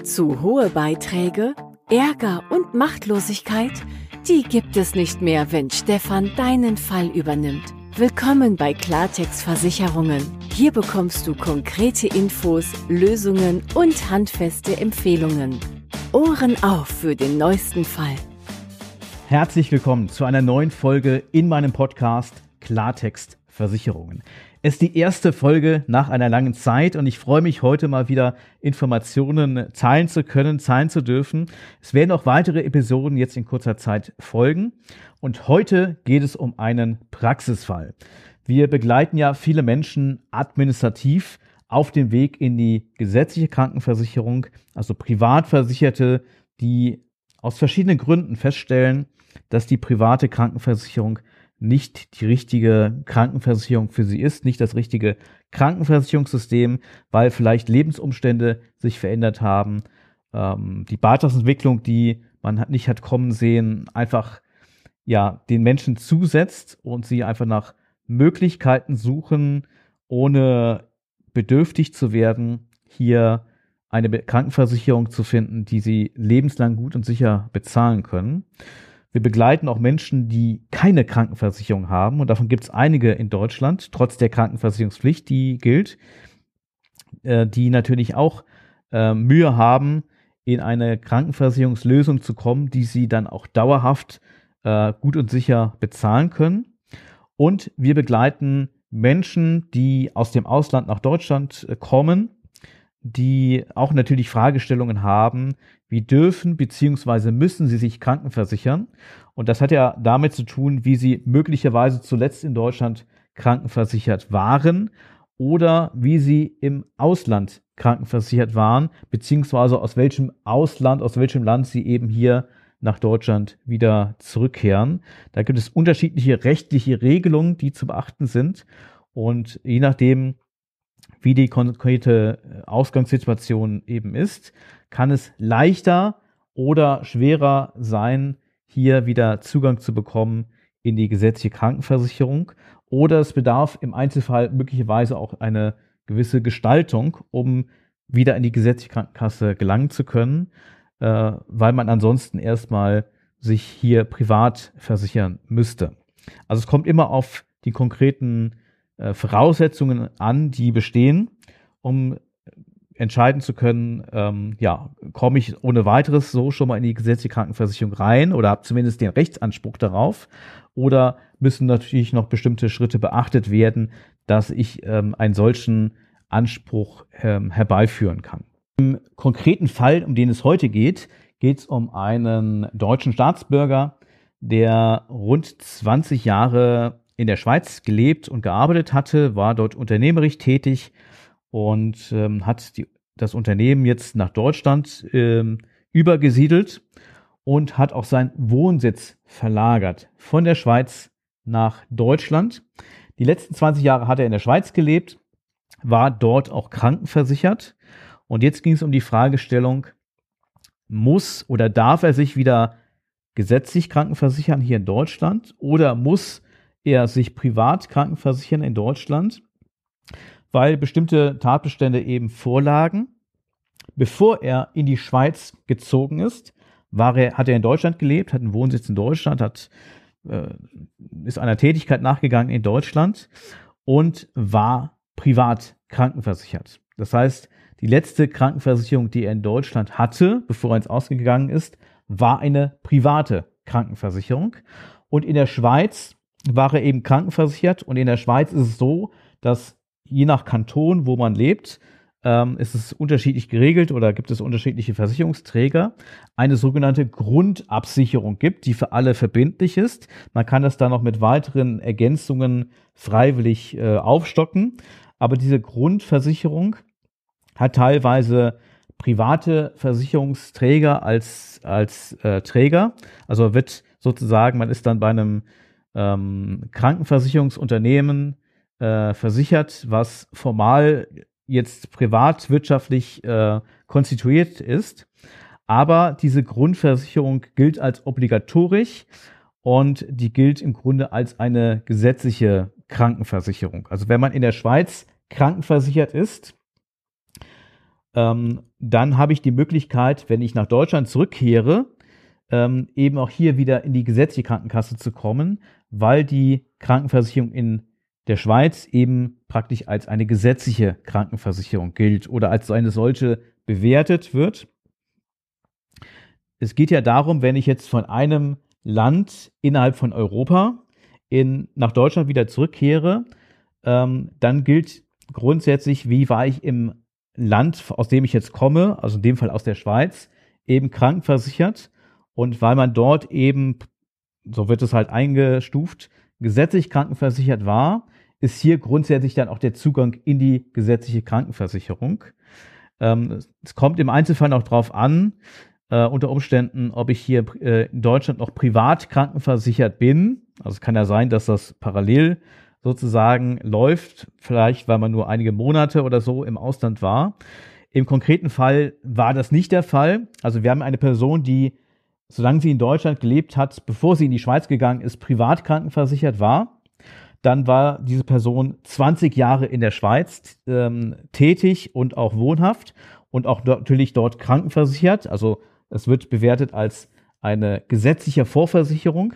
Zu hohe Beiträge, Ärger und Machtlosigkeit, die gibt es nicht mehr, wenn Stefan deinen Fall übernimmt. Willkommen bei Klartext Versicherungen. Hier bekommst du konkrete Infos, Lösungen und handfeste Empfehlungen. Ohren auf für den neuesten Fall. Herzlich willkommen zu einer neuen Folge in meinem Podcast Klartext Versicherungen. Es ist die erste Folge nach einer langen Zeit und ich freue mich, heute mal wieder Informationen teilen zu können, teilen zu dürfen. Es werden auch weitere Episoden jetzt in kurzer Zeit folgen und heute geht es um einen Praxisfall. Wir begleiten ja viele Menschen administrativ auf dem Weg in die gesetzliche Krankenversicherung, also Privatversicherte, die aus verschiedenen Gründen feststellen, dass die private Krankenversicherung nicht die richtige Krankenversicherung für sie ist, nicht das richtige Krankenversicherungssystem, weil vielleicht Lebensumstände sich verändert haben, die Beitragsentwicklung, die man nicht hat kommen sehen, einfach den Menschen zusetzt und sie einfach nach Möglichkeiten suchen, ohne bedürftig zu werden, hier eine Krankenversicherung zu finden, die sie lebenslang gut und sicher bezahlen können. Wir begleiten auch Menschen, die keine Krankenversicherung haben und davon gibt es einige in Deutschland, trotz der Krankenversicherungspflicht, die gilt, die natürlich auch Mühe haben, in eine Krankenversicherungslösung zu kommen, die sie dann auch dauerhaft gut und sicher bezahlen können. Und wir begleiten Menschen, die aus dem Ausland nach Deutschland kommen, die auch natürlich Fragestellungen haben, wie dürfen bzw. müssen sie sich krankenversichern. Und das hat ja damit zu tun, wie sie möglicherweise zuletzt in Deutschland krankenversichert waren oder wie sie im Ausland krankenversichert waren, beziehungsweise aus welchem Ausland, aus welchem Land sie eben hier nach Deutschland wieder zurückkehren. Da gibt es unterschiedliche rechtliche Regelungen, die zu beachten sind. Und je nachdem, wie die konkrete Ausgangssituation eben ist, kann es leichter oder schwerer sein, hier wieder Zugang zu bekommen in die gesetzliche Krankenversicherung. Oder es bedarf im Einzelfall möglicherweise auch eine gewisse Gestaltung, um wieder in die gesetzliche Krankenkasse gelangen zu können, weil man ansonsten erstmal sich hier privat versichern müsste. Also es kommt immer auf die konkreten Voraussetzungen an, die bestehen, um entscheiden zu können, komme ich ohne weiteres so schon mal in die gesetzliche Krankenversicherung rein oder habe zumindest den Rechtsanspruch darauf oder müssen natürlich noch bestimmte Schritte beachtet werden, dass ich einen solchen Anspruch herbeiführen kann. Im konkreten Fall, um den es heute geht, geht es um einen deutschen Staatsbürger, der rund 20 Jahre in der Schweiz gelebt und gearbeitet hatte, war dort unternehmerisch tätig und hat das Unternehmen jetzt nach Deutschland übergesiedelt und hat auch seinen Wohnsitz verlagert von der Schweiz nach Deutschland. Die letzten 20 Jahre hat er in der Schweiz gelebt, war dort auch krankenversichert und jetzt ging es um die Fragestellung, muss oder darf er sich wieder gesetzlich krankenversichern hier in Deutschland oder muss er sich privat krankenversichern in Deutschland, weil bestimmte Tatbestände eben vorlagen. Bevor er in die Schweiz gezogen ist, hat er in Deutschland gelebt, hat einen Wohnsitz in Deutschland, ist einer Tätigkeit nachgegangen in Deutschland und war privat krankenversichert. Das heißt, die letzte Krankenversicherung, die er in Deutschland hatte, bevor er ins Ausland gegangen ist, war eine private Krankenversicherung. Und in der Schweiz war er eben krankenversichert und in der Schweiz ist es so, dass je nach Kanton, wo man lebt, ist es unterschiedlich geregelt oder gibt es unterschiedliche Versicherungsträger, eine sogenannte Grundabsicherung gibt, die für alle verbindlich ist. Man kann das dann noch mit weiteren Ergänzungen freiwillig aufstocken, aber diese Grundversicherung hat teilweise private Versicherungsträger als Träger, also wird sozusagen, man ist dann bei einem Krankenversicherungsunternehmen versichert, was formal jetzt privatwirtschaftlich konstituiert ist. Aber diese Grundversicherung gilt als obligatorisch und die gilt im Grunde als eine gesetzliche Krankenversicherung. Also wenn man in der Schweiz krankenversichert ist, dann habe ich die Möglichkeit, wenn ich nach Deutschland zurückkehre, eben auch hier wieder in die gesetzliche Krankenkasse zu kommen, weil die Krankenversicherung in der Schweiz eben praktisch als eine gesetzliche Krankenversicherung gilt oder als eine solche bewertet wird. Es geht ja darum, wenn ich jetzt von einem Land innerhalb von Europa nach Deutschland wieder zurückkehre, dann gilt grundsätzlich, wie war ich im Land, aus dem ich jetzt komme, also in dem Fall aus der Schweiz, eben krankenversichert. Und weil man dort eben, so wird es halt eingestuft, gesetzlich krankenversichert war, ist hier grundsätzlich dann auch der Zugang in die gesetzliche Krankenversicherung. Es kommt im Einzelfall auch drauf an, unter Umständen, ob ich hier in Deutschland noch privat krankenversichert bin. Also es kann ja sein, dass das parallel sozusagen läuft, vielleicht weil man nur einige Monate oder so im Ausland war. Im konkreten Fall war das nicht der Fall. Also wir haben eine Person, die, solange sie in Deutschland gelebt hat, bevor sie in die Schweiz gegangen ist, privat krankenversichert war. Dann war diese Person 20 Jahre in der Schweiz tätig und auch wohnhaft und auch natürlich dort krankenversichert. Also es wird bewertet als eine gesetzliche Vorversicherung.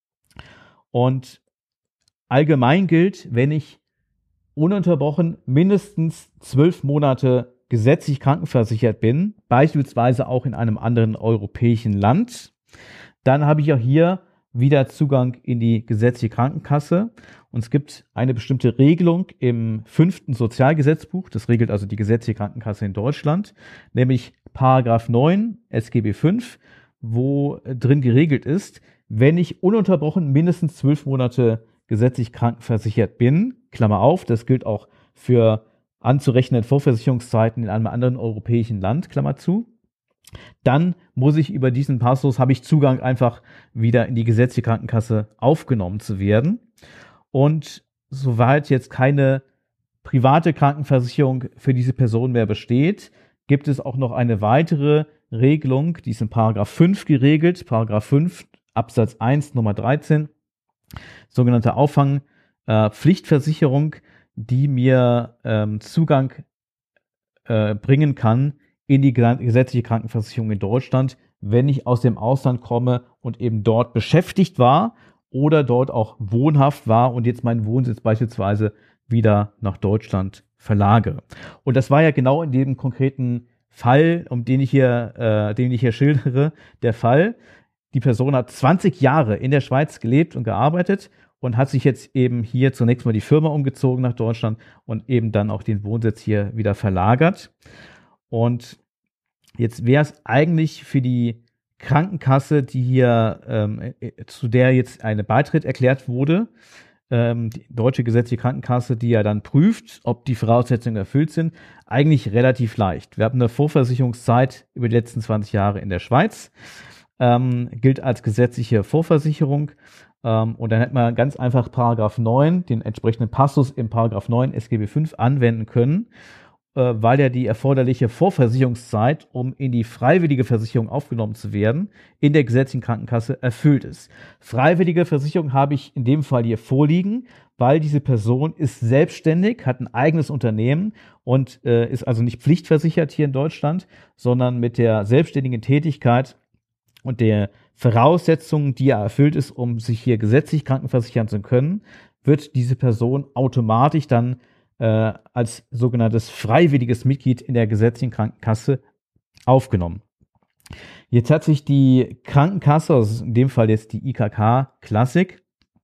Und allgemein gilt, wenn ich ununterbrochen mindestens 12 Monate gesetzlich krankenversichert bin, beispielsweise auch in einem anderen europäischen Land, dann habe ich auch hier wieder Zugang in die gesetzliche Krankenkasse. Und es gibt eine bestimmte Regelung im 5. Sozialgesetzbuch, das regelt also die gesetzliche Krankenkasse in Deutschland, nämlich Paragraph 9 SGB V, wo drin geregelt ist, wenn ich ununterbrochen mindestens 12 Monate gesetzlich krankenversichert bin, Klammer auf, das gilt auch für anzurechnende Vorversicherungszeiten in einem anderen europäischen Land, Klammer zu, dann muss ich über diesen Passus, habe ich Zugang einfach wieder in die gesetzliche Krankenkasse aufgenommen zu werden. Und soweit jetzt keine private Krankenversicherung für diese Person mehr besteht, gibt es auch noch eine weitere Regelung, die ist in Paragraph 5 geregelt, Paragraph 5 Absatz 1 Nummer 13, sogenannte Auffangpflichtversicherung, die mir Zugang bringen kann in die gesetzliche Krankenversicherung in Deutschland, wenn ich aus dem Ausland komme und eben dort beschäftigt war oder dort auch wohnhaft war und jetzt meinen Wohnsitz beispielsweise wieder nach Deutschland verlagere. Und das war ja genau in dem konkreten Fall, den ich hier schildere, der Fall. Die Person hat 20 Jahre in der Schweiz gelebt und gearbeitet und hat sich jetzt eben hier zunächst mal die Firma umgezogen nach Deutschland und eben dann auch den Wohnsitz hier wieder verlagert. Und jetzt wäre es eigentlich für die Krankenkasse, die hier, zu der jetzt eine Beitritt erklärt wurde, die deutsche gesetzliche Krankenkasse, die ja dann prüft, ob die Voraussetzungen erfüllt sind, eigentlich relativ leicht. Wir haben eine Vorversicherungszeit über die letzten 20 Jahre in der Schweiz, gilt als gesetzliche Vorversicherung. Und dann hätte man ganz einfach Paragraph 9, den entsprechenden Passus im Paragraph 9 SGB V anwenden können, weil ja die erforderliche Vorversicherungszeit, um in die freiwillige Versicherung aufgenommen zu werden, in der gesetzlichen Krankenkasse erfüllt ist. Freiwillige Versicherung habe ich in dem Fall hier vorliegen, weil diese Person ist selbstständig, hat ein eigenes Unternehmen und ist also nicht pflichtversichert hier in Deutschland, sondern mit der selbstständigen Tätigkeit und der Voraussetzungen, die er erfüllt ist, um sich hier gesetzlich krankenversichern zu können, wird diese Person automatisch dann als sogenanntes freiwilliges Mitglied in der gesetzlichen Krankenkasse aufgenommen. Jetzt hat sich die Krankenkasse, also in dem Fall jetzt die IKK Classic,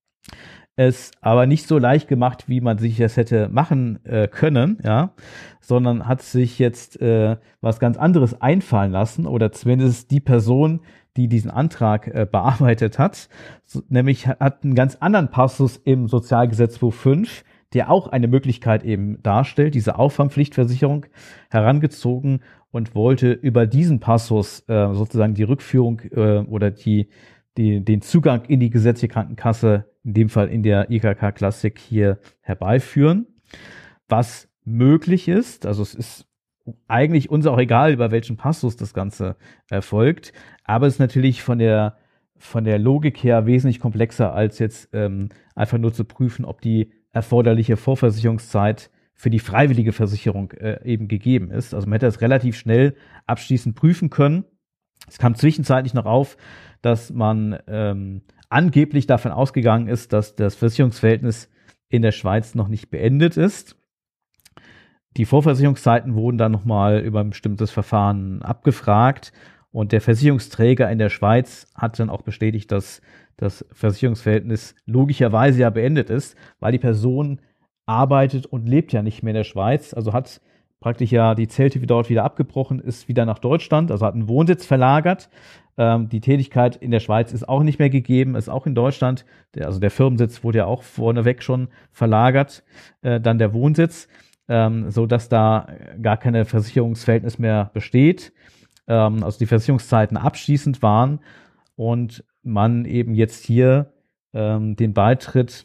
es aber nicht so leicht gemacht, wie man sich das hätte machen können, ja, sondern hat sich jetzt was ganz anderes einfallen lassen oder zumindest die Person, die diesen Antrag bearbeitet hat, nämlich hat einen ganz anderen Passus im Sozialgesetzbuch 5, der auch eine Möglichkeit eben darstellt, diese Auffangpflichtversicherung herangezogen und wollte über diesen Passus sozusagen die Rückführung oder den Zugang in die gesetzliche Krankenkasse, in dem Fall in der IKK Classic, hier herbeiführen. Was möglich ist, also es ist eigentlich uns auch egal, über welchen Passus das Ganze erfolgt, aber es ist natürlich von der Logik her wesentlich komplexer, als jetzt einfach nur zu prüfen, ob die erforderliche Vorversicherungszeit für die freiwillige Versicherung eben gegeben ist. Also man hätte das relativ schnell abschließend prüfen können. Es kam zwischenzeitlich noch auf, dass man angeblich davon ausgegangen ist, dass das Versicherungsverhältnis in der Schweiz noch nicht beendet ist. Die Vorversicherungszeiten wurden dann nochmal über ein bestimmtes Verfahren abgefragt und der Versicherungsträger in der Schweiz hat dann auch bestätigt, dass das Versicherungsverhältnis logischerweise ja beendet ist, weil die Person arbeitet und lebt ja nicht mehr in der Schweiz, also hat praktisch ja die Zelte dort wieder abgebrochen, ist wieder nach Deutschland, also hat einen Wohnsitz verlagert. Die Tätigkeit in der Schweiz ist auch nicht mehr gegeben, ist auch in Deutschland. Also der Firmensitz wurde ja auch vorneweg schon verlagert, dann der Wohnsitz, so dass da gar keine Versicherungsverhältnis mehr besteht. Also die Versicherungszeiten abschließend waren und man eben jetzt hier den Beitritt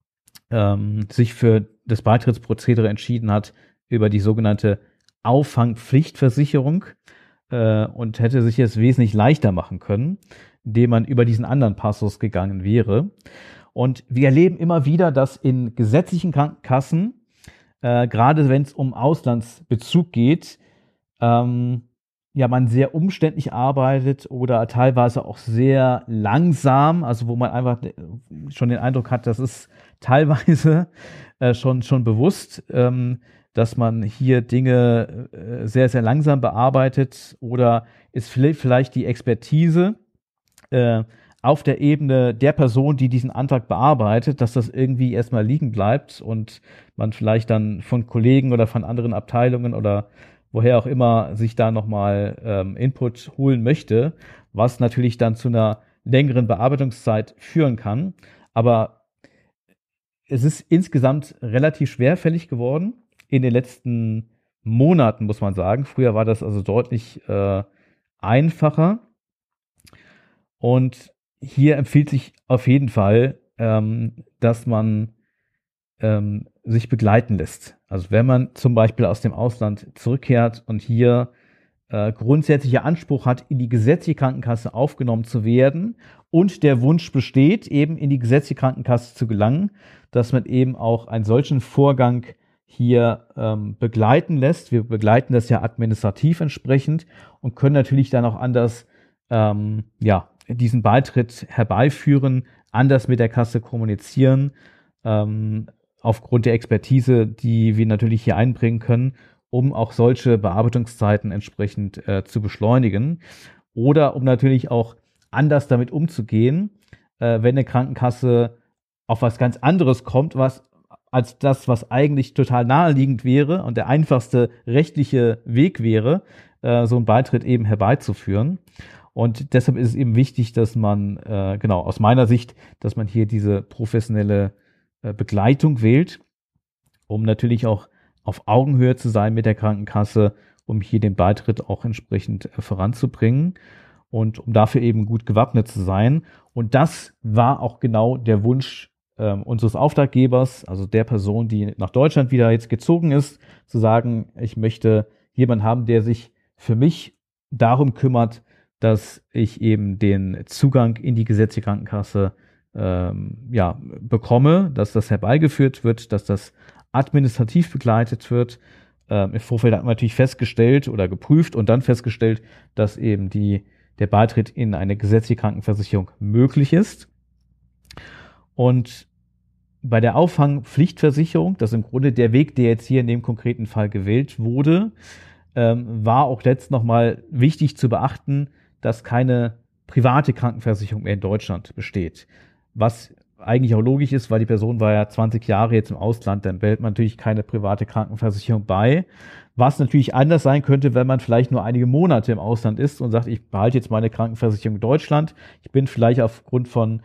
sich für das Beitrittsprozedere entschieden hat über die sogenannte Auffangpflichtversicherung und hätte sich jetzt wesentlich leichter machen können, indem man über diesen anderen Passus gegangen wäre. Und wir erleben immer wieder, dass in gesetzlichen Krankenkassen, gerade wenn es um Auslandsbezug geht, man sehr umständlich arbeitet oder teilweise auch sehr langsam, also wo man einfach schon den Eindruck hat, das ist teilweise schon bewusst, dass man hier Dinge sehr, sehr langsam bearbeitet oder ist vielleicht die Expertise auf der Ebene der Person, die diesen Antrag bearbeitet, dass das irgendwie erstmal liegen bleibt und man vielleicht dann von Kollegen oder von anderen Abteilungen oder woher auch immer sich da nochmal Input holen möchte, was natürlich dann zu einer längeren Bearbeitungszeit führen kann. Aber es ist insgesamt relativ schwerfällig geworden in den letzten Monaten, muss man sagen. Früher war das also deutlich einfacher. Und hier empfiehlt sich auf jeden Fall, dass man sich begleiten lässt. Also wenn man zum Beispiel aus dem Ausland zurückkehrt und hier grundsätzlicher Anspruch hat, in die gesetzliche Krankenkasse aufgenommen zu werden und der Wunsch besteht, eben in die gesetzliche Krankenkasse zu gelangen, dass man eben auch einen solchen Vorgang hier begleiten lässt. Wir begleiten das ja administrativ entsprechend und können natürlich dann auch anders diesen Beitritt herbeiführen, anders mit der Kasse kommunizieren, aufgrund der Expertise, die wir natürlich hier einbringen können, um auch solche Bearbeitungszeiten entsprechend zu beschleunigen oder um natürlich auch anders damit umzugehen, wenn eine Krankenkasse auf was ganz anderes kommt, als das, was eigentlich total naheliegend wäre und der einfachste rechtliche Weg wäre, so einen Beitritt eben herbeizuführen. Und deshalb ist es eben wichtig, dass man, aus meiner Sicht, dass man hier diese professionelle Begleitung wählt, um natürlich auch auf Augenhöhe zu sein mit der Krankenkasse, um hier den Beitritt auch entsprechend voranzubringen und um dafür eben gut gewappnet zu sein. Und das war auch genau der Wunsch unseres Auftraggebers, also der Person, die nach Deutschland wieder jetzt gezogen ist, zu sagen, ich möchte jemanden haben, der sich für mich darum kümmert, dass ich eben den Zugang in die gesetzliche Krankenkasse bekomme, dass das herbeigeführt wird, dass das administrativ begleitet wird. Im Vorfeld hat man natürlich festgestellt oder geprüft und dann festgestellt, dass eben der Beitritt in eine gesetzliche Krankenversicherung möglich ist. Und bei der Auffangpflichtversicherung, das ist im Grunde der Weg, der jetzt hier in dem konkreten Fall gewählt wurde, war auch letzt nochmal wichtig zu beachten, dass keine private Krankenversicherung mehr in Deutschland besteht. Was eigentlich auch logisch ist, weil die Person war ja 20 Jahre jetzt im Ausland, dann behält man natürlich keine private Krankenversicherung bei. Was natürlich anders sein könnte, wenn man vielleicht nur einige Monate im Ausland ist und sagt, ich behalte jetzt meine Krankenversicherung in Deutschland. Ich bin vielleicht aufgrund von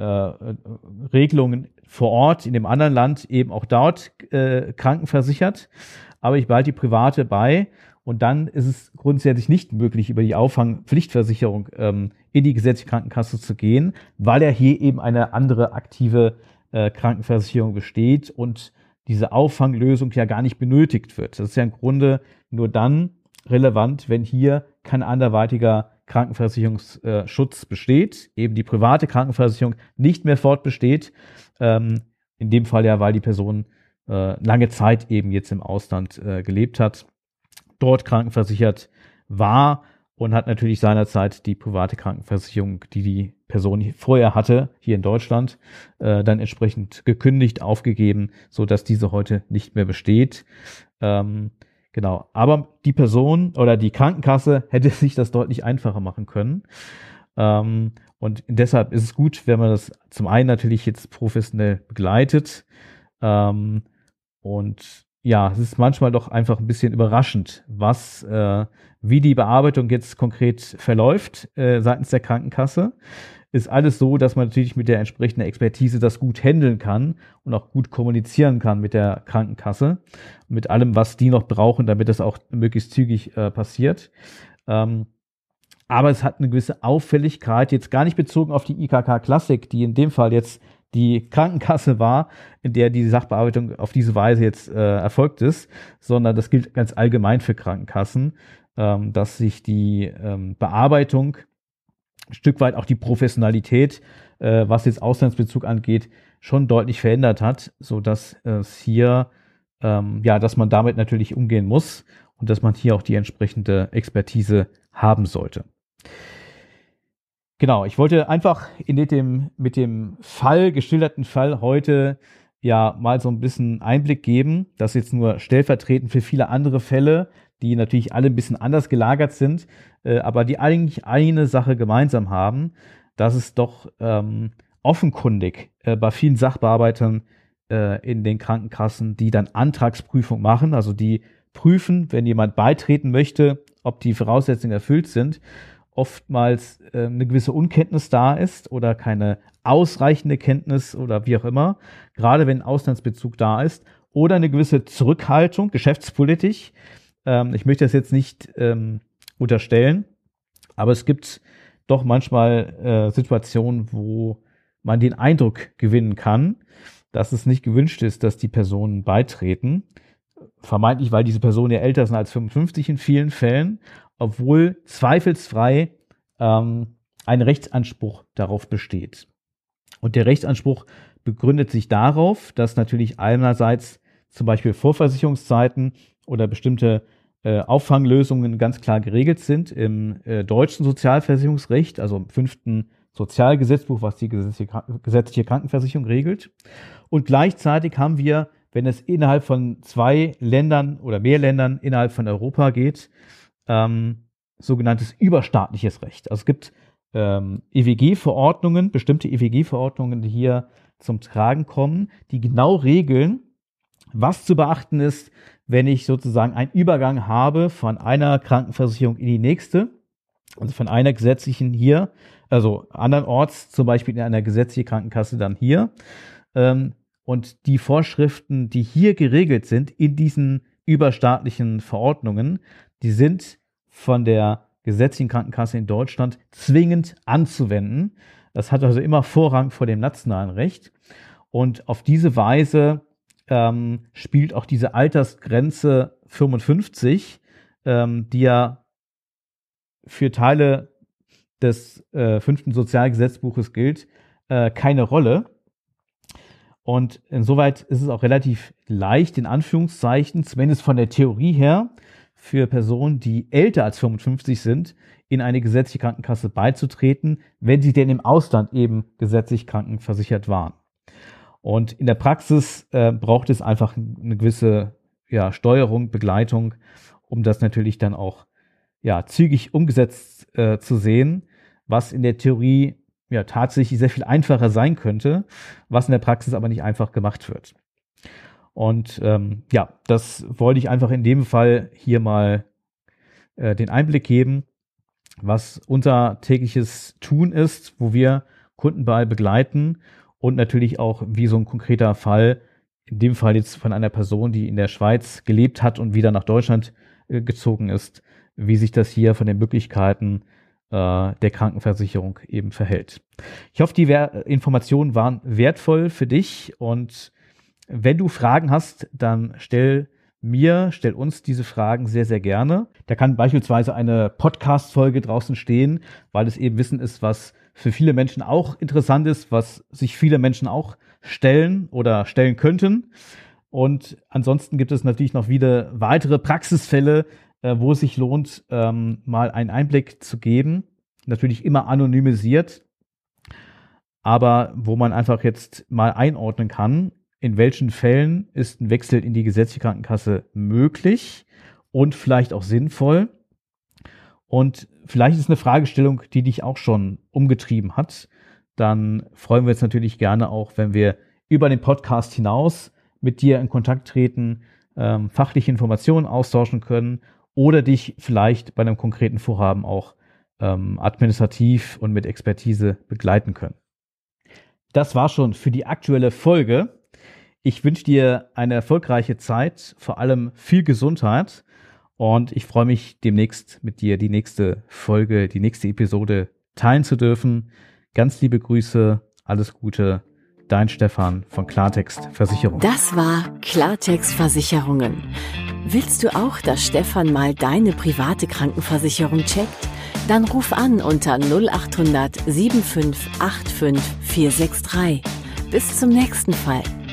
Regelungen vor Ort in dem anderen Land eben auch dort krankenversichert, aber ich behalte die private bei. Und dann ist es grundsätzlich nicht möglich, über die Auffangpflichtversicherung in die gesetzliche Krankenkasse zu gehen, weil ja hier eben eine andere aktive Krankenversicherung besteht und diese Auffanglösung ja gar nicht benötigt wird. Das ist ja im Grunde nur dann relevant, wenn hier kein anderweitiger Krankenversicherungsschutz besteht, eben die private Krankenversicherung nicht mehr fortbesteht, in dem Fall ja, weil die Person lange Zeit eben jetzt im Ausland gelebt hat, dort krankenversichert war und hat natürlich seinerzeit die private Krankenversicherung, die die Person vorher hatte, hier in Deutschland, dann entsprechend gekündigt, aufgegeben, so dass diese heute nicht mehr besteht. Genau. Aber die Person oder die Krankenkasse hätte sich das deutlich einfacher machen können. Und deshalb ist es gut, wenn man das zum einen natürlich jetzt professionell begleitet. Und ja, es ist manchmal doch einfach ein bisschen überraschend, wie die Bearbeitung jetzt konkret verläuft seitens der Krankenkasse. Ist alles so, dass man natürlich mit der entsprechenden Expertise das gut handeln kann und auch gut kommunizieren kann mit der Krankenkasse, mit allem, was die noch brauchen, damit das auch möglichst zügig passiert. Aber es hat eine gewisse Auffälligkeit, jetzt gar nicht bezogen auf die IKK Klassik, die in dem Fall jetzt die Krankenkasse war, in der die Sachbearbeitung auf diese Weise jetzt erfolgt ist, sondern das gilt ganz allgemein für Krankenkassen, dass sich die Bearbeitung, ein Stück weit auch die Professionalität, was jetzt Auslandsbezug angeht, schon deutlich verändert hat, so dass es hier, dass man damit natürlich umgehen muss und dass man hier auch die entsprechende Expertise haben sollte. Genau, ich wollte einfach mit dem geschilderten Fall heute ja mal so ein bisschen Einblick geben, das jetzt nur stellvertretend für viele andere Fälle, die natürlich alle ein bisschen anders gelagert sind, aber die eigentlich eine Sache gemeinsam haben, dass es doch offenkundig bei vielen Sachbearbeitern in den Krankenkassen, die dann Antragsprüfung machen, also die prüfen, wenn jemand beitreten möchte, ob die Voraussetzungen erfüllt sind, oftmals eine gewisse Unkenntnis da ist oder keine ausreichende Kenntnis oder wie auch immer, gerade wenn Auslandsbezug da ist, oder eine gewisse Zurückhaltung, geschäftspolitisch. Ich möchte das jetzt nicht unterstellen, aber es gibt doch manchmal Situationen, wo man den Eindruck gewinnen kann, dass es nicht gewünscht ist, dass die Personen beitreten. Vermeintlich, weil diese Personen ja älter sind als 55 in vielen Fällen, obwohl zweifelsfrei ein Rechtsanspruch darauf besteht. Und der Rechtsanspruch begründet sich darauf, dass natürlich einerseits zum Beispiel Vorversicherungszeiten oder bestimmte Auffanglösungen ganz klar geregelt sind im deutschen Sozialversicherungsrecht, also im 5. Sozialgesetzbuch, was die gesetzliche Krankenversicherung regelt. Und gleichzeitig haben wir, wenn es innerhalb von 2 Ländern oder mehr Ländern innerhalb von Europa geht, sogenanntes überstaatliches Recht. Also es gibt EWG-Verordnungen, bestimmte EWG-Verordnungen, die hier zum Tragen kommen, die genau regeln, was zu beachten ist, wenn ich sozusagen einen Übergang habe von einer Krankenversicherung in die nächste, also von einer gesetzlichen hier, also andernorts, zum Beispiel in einer gesetzlichen Krankenkasse dann hier. Und die Vorschriften, die hier geregelt sind in diesen überstaatlichen Verordnungen, die sind von der gesetzlichen Krankenkasse in Deutschland zwingend anzuwenden. Das hat also immer Vorrang vor dem nationalen Recht. Und auf diese Weise spielt auch diese Altersgrenze 55, die ja für Teile des 5. Sozialgesetzbuches gilt, keine Rolle. Und insoweit ist es auch relativ leicht, in Anführungszeichen, zumindest von der Theorie her, für Personen, die älter als 55 sind, in eine gesetzliche Krankenkasse beizutreten, wenn sie denn im Ausland eben gesetzlich krankenversichert waren. Und in der Praxis braucht es einfach eine gewisse Steuerung, Begleitung, um das natürlich dann auch zügig umgesetzt zu sehen, was in der Theorie tatsächlich sehr viel einfacher sein könnte, was in der Praxis aber nicht einfach gemacht wird. Und das wollte ich einfach in dem Fall hier mal den Einblick geben, was unser tägliches Tun ist, wo wir Kunden bei begleiten und natürlich auch, wie so ein konkreter Fall, in dem Fall jetzt von einer Person, die in der Schweiz gelebt hat und wieder nach Deutschland gezogen ist, wie sich das hier von den Möglichkeiten der Krankenversicherung eben verhält. Ich hoffe, die Informationen waren wertvoll für dich, und wenn du Fragen hast, dann stell uns diese Fragen sehr, sehr gerne. Da kann beispielsweise eine Podcast-Folge draußen stehen, weil es eben Wissen ist, was für viele Menschen auch interessant ist, was sich viele Menschen auch stellen oder stellen könnten. Und ansonsten gibt es natürlich noch wieder weitere Praxisfälle, wo es sich lohnt, mal einen Einblick zu geben. Natürlich immer anonymisiert, aber wo man einfach jetzt mal einordnen kann, in welchen Fällen ist ein Wechsel in die gesetzliche Krankenkasse möglich und vielleicht auch sinnvoll. Und vielleicht ist eine Fragestellung, die dich auch schon umgetrieben hat. Dann freuen wir uns natürlich gerne auch, wenn wir über den Podcast hinaus mit dir in Kontakt treten, fachliche Informationen austauschen können oder dich vielleicht bei einem konkreten Vorhaben auch administrativ und mit Expertise begleiten können. Das war schon für die aktuelle Folge. Ich wünsche dir eine erfolgreiche Zeit, vor allem viel Gesundheit und ich freue mich demnächst mit dir die nächste Folge, die nächste Episode teilen zu dürfen. Ganz liebe Grüße, alles Gute, dein Stefan von Klartext Versicherungen. Das war Klartext Versicherungen. Willst du auch, dass Stefan mal deine private Krankenversicherung checkt? Dann ruf an unter 0800 75 85 463. Bis zum nächsten Fall.